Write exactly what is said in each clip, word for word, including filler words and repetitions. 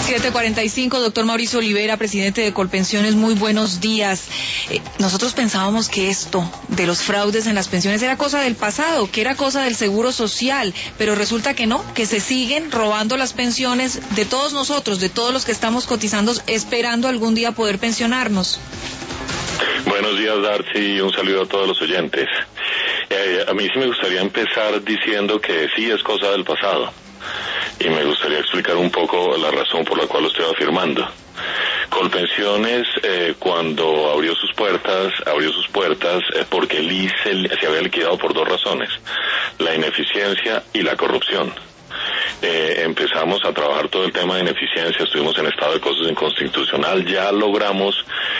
siete cuarenta y cinco, doctor Mauricio Olivera, presidente de Colpensiones, muy buenos días. Eh, nosotros pensábamos que esto de los fraudes en las pensiones era cosa del pasado, que era cosa del Seguro Social, pero resulta que no, que se siguen robando las pensiones de todos nosotros, de todos los que estamos cotizando, esperando algún día poder pensionarnos. Buenos días, Darcy, y un saludo a todos los oyentes. Eh, a mí sí me gustaría empezar diciendo que sí es cosa del pasado. Y me gustaría explicar un poco la razón por la cual lo estoy afirmando. Colpensiones, eh, cuando abrió sus puertas, abrió sus puertas eh, porque el I C E se había liquidado por dos razones: la ineficiencia y la corrupción. Eh, empezamos a trabajar todo el tema de ineficiencia, estuvimos en estado de cosas inconstitucional, ya logramos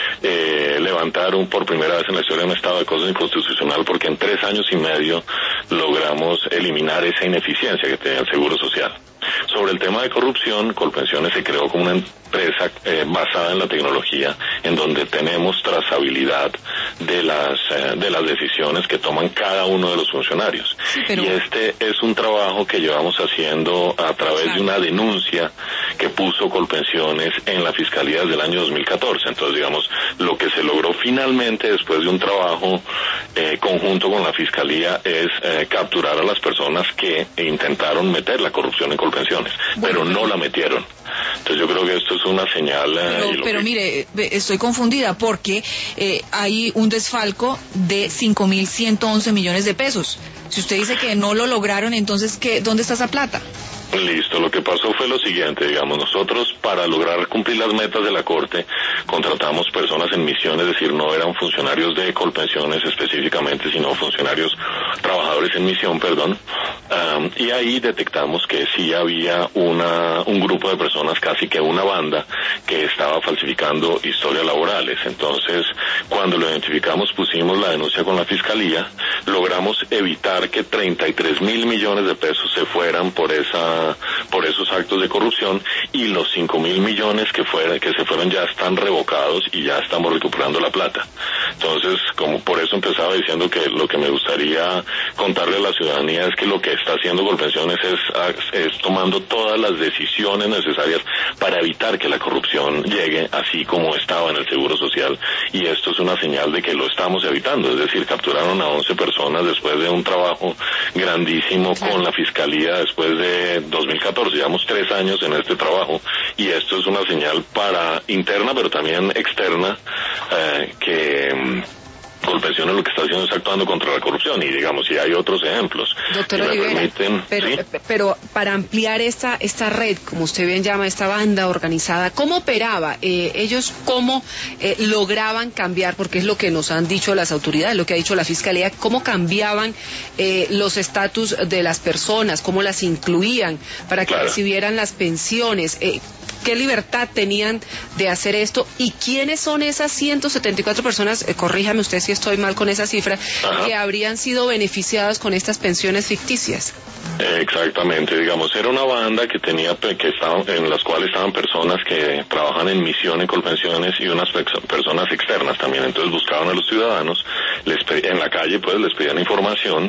eh, levantar un, por primera vez en la historia un estado de cosas inconstitucional, porque en tres años y medio logramos eliminar esa ineficiencia que tenía el Seguro Social. Sobre el tema de corrupción, Colpensiones se creó como una empresa eh, basada en la tecnología, en donde tenemos trazabilidad de las eh, de las decisiones que toman cada uno de los funcionarios. Sí, pero... Y este es un trabajo que llevamos haciendo a través claro. de una denuncia que puso Colpensiones en la Fiscalía desde el año dos mil catorce. Entonces, digamos, lo que se logró finalmente después de un trabajo eh, conjunto con la Fiscalía es eh, capturar a las personas que intentaron meter la corrupción en Colpensiones. Pensiones, bueno, pero no la metieron. Entonces yo creo que esto es una señal. Eh, pero pero que... mire, estoy confundida porque eh, hay un desfalco de cinco mil ciento once millones de pesos. Si usted dice que no lo lograron, entonces ¿qué, ¿dónde está esa plata? Listo, lo que pasó fue lo siguiente, digamos, nosotros para lograr cumplir las metas de la Corte contratamos personas en misión, es decir, no eran funcionarios de Colpensiones específicamente, sino funcionarios, trabajadores en misión, perdón, um, y ahí detectamos que sí había una un grupo de personas, casi que una banda, que estaba falsificando historias laborales. Entonces, cuando lo identificamos, pusimos la denuncia con la Fiscalía, logramos evitar que treinta y tres mil millones de pesos se fueran por esa por esos actos de corrupción, y los cinco mil millones que fueron, que se fueron ya están revocados y ya estamos recuperando la plata. Entonces, como por eso empezaba diciendo que lo que me gustaría contarle a la ciudadanía es que lo que está haciendo Colpensiones es, es tomando todas las decisiones necesarias para evitar que la corrupción llegue así como estaba en el Seguro Social, y esto es una señal de que lo estamos evitando. Es decir, capturaron a once personas después de un trabajo grandísimo con la Fiscalía después de dos mil catorce, llevamos tres años en este trabajo, y esto es una señal para interna pero también externa, eh, que Colpensiones lo que está haciendo es actuando contra la corrupción. Y digamos, si hay otros ejemplos, doctor si Olivera, me permiten, pero, ¿sí? pero para ampliar esta esta red, como usted bien llama, esta banda organizada, ¿cómo operaba? Eh, ellos cómo eh, lograban cambiar, porque es lo que nos han dicho las autoridades, lo que ha dicho la Fiscalía, cómo cambiaban eh, los estatus de las personas, cómo las incluían para que claro. recibieran las pensiones. Eh, ¿Qué libertad tenían de hacer esto? ¿Y quiénes son esas ciento setenta y cuatro personas, eh, corríjame usted si estoy mal con esa cifra, Ajá. que habrían sido beneficiadas con estas pensiones ficticias? Exactamente, digamos, era una banda que tenía, que estaban, en las cuales estaban personas que trabajan en misión en Colpensiones y unas personas externas también. Entonces buscaban a los ciudadanos, les en la calle pues les pedían información,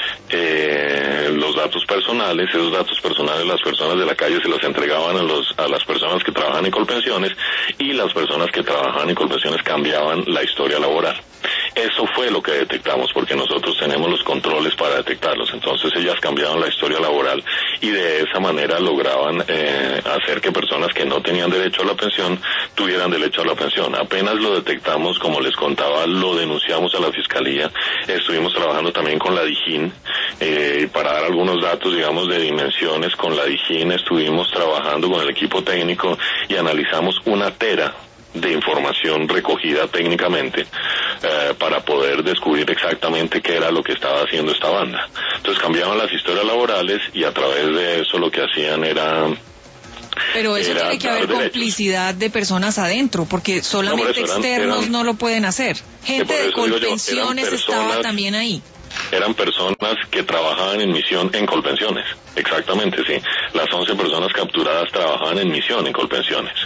eh, los datos personales, esos datos personales las personas de la calle se los entregaban a los a las personas que trabajan en Colpensiones, y las personas que trabajaban en Colpensiones cambiaban la historia laboral. Eso fue lo que detectamos, porque nosotros tenemos los controles para detectarlos. Entonces ellas cambiaban la historia laboral y de esa manera lograban eh, hacer que personas que no tenían derecho a la pensión tuvieran derecho a la pensión. Apenas lo detectamos, como les contaba, lo denunciamos a la Fiscalía. Estuvimos trabajando también con la DIJÍN, eh, para dar algunos datos, digamos, de dimensiones. Con la DIJÍN estuvimos trabajando con el equipo técnico y analizamos una tera de información recogida técnicamente eh, para poder descubrir exactamente qué era lo que estaba haciendo esta banda. Entonces cambiaban las historias laborales y a través de eso lo que hacían era... Pero eso era tiene que haber derechos. Complicidad de personas adentro, porque solamente no, por eran, externos eran, no lo pueden hacer. Gente de Colpensiones yo, estaba también ahí. Eran personas que trabajaban en misión en Colpensiones, exactamente, sí. Las once personas capturadas trabajaban en misión en Colpensiones.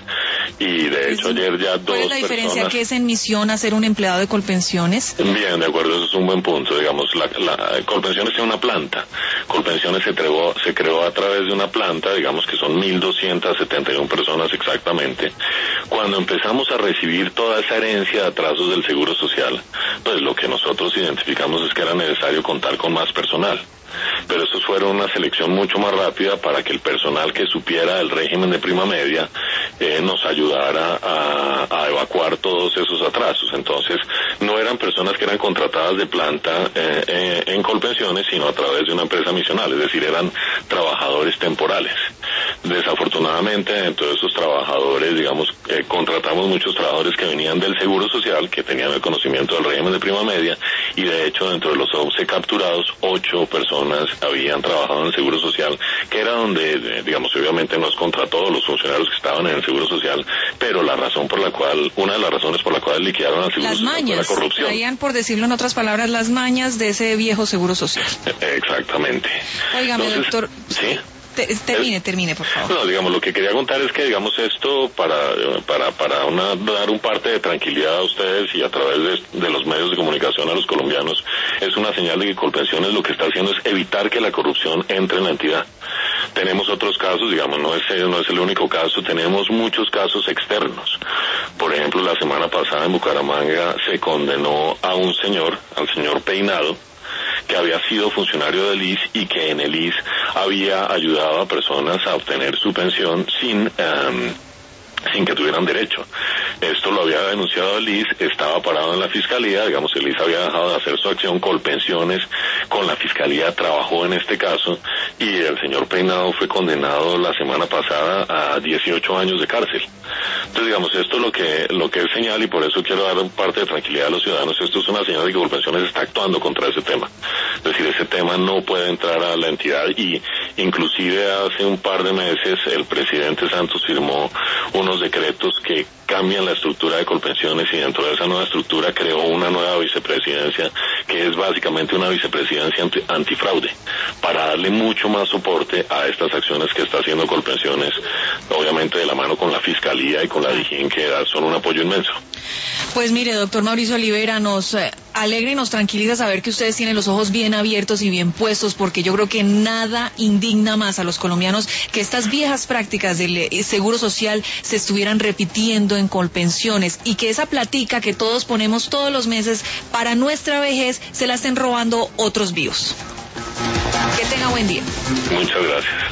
y de hecho ayer ya dos personas... ¿Cuál es la diferencia? ¿Qué es en misión hacer un empleado de Colpensiones? Bien, de acuerdo, eso es un buen punto. Digamos, la, la Colpensiones es una planta. Colpensiones se creó, se creó a través de una planta, digamos que son mil doscientas setenta y una personas exactamente. Cuando empezamos a recibir toda esa herencia de atrasos del Seguro Social, pues lo que nosotros identificamos es que era necesario contar con más personal. Pero estos fueron una selección mucho más rápida para que el personal que supiera el régimen de prima media eh, nos ayudara a, a evacuar todos esos atrasos. Entonces, no eran personas que eran contratadas de planta eh, eh, en Colpensiones, sino a través de una empresa misional, es decir, eran trabajadores temporales. Desafortunadamente, dentro de esos trabajadores, digamos, eh, contratamos muchos trabajadores que venían del Seguro Social, que tenían el conocimiento del régimen de prima media, y de hecho, dentro de los once capturados, ocho personas habían trabajado en el Seguro Social, que era donde, digamos, obviamente no es contra todos los funcionarios que estaban en el Seguro Social, pero la razón por la cual, una de las razones por la cual liquidaron al Seguro las Social mañas, fue la corrupción. Traían, por decirlo en otras palabras, las mañas de ese viejo Seguro Social. Exactamente. Óigame, Entonces, doctor... ¿sí? Termine, termine, por favor. No, digamos, lo que quería contar es que, digamos, esto para para para una, dar un parte de tranquilidad a ustedes y a través de, de los medios de comunicación a los colombianos, es una señal de que Colpensiones lo que está haciendo es evitar que la corrupción entre en la entidad. Tenemos otros casos, digamos, no es, no es el único caso, tenemos muchos casos externos. Por ejemplo, la semana pasada en Bucaramanga se condenó a un señor, al señor Peinado, que había sido funcionario del I S y que en el I S había ayudado a personas a obtener su pensión sin um, sin que tuvieran derecho. Esto lo había denunciado el I S, estaba parado en la fiscalía, digamos, el I S había dejado de hacer su acción. Colpensiones con la fiscalía trabajó en este caso y el señor Peinado fue condenado la semana pasada a dieciocho años de cárcel. Entonces, digamos, esto es lo que lo que es señal, y por eso quiero dar parte de tranquilidad a los ciudadanos. Esto es una señal de que Colpensiones está actuando contra ese tema. Es decir, ese tema no puede entrar a la entidad, y inclusive hace un par de meses el presidente Santos firmó unos decretos que cambian la estructura de Colpensiones, y dentro de esa nueva estructura creó una nueva vicepresidencia que es básicamente una vicepresidencia anti, antifraude, para darle mucho más soporte a estas acciones que está haciendo Colpensiones, obviamente de la mano con la Fiscalía y con la DIJÍN, que son un apoyo inmenso. Pues mire, doctor Mauricio Olivera, nos eh, alegra y nos tranquiliza saber que ustedes tienen los ojos bien abiertos y bien puestos, porque yo creo que nada indigna más a los colombianos que estas viejas prácticas del eh, Seguro Social se estuvieran repitiendo en Colpensiones, y que esa platica que todos ponemos todos los meses para nuestra vejez se la estén robando otros vivos. Que tenga buen día. Muchas gracias.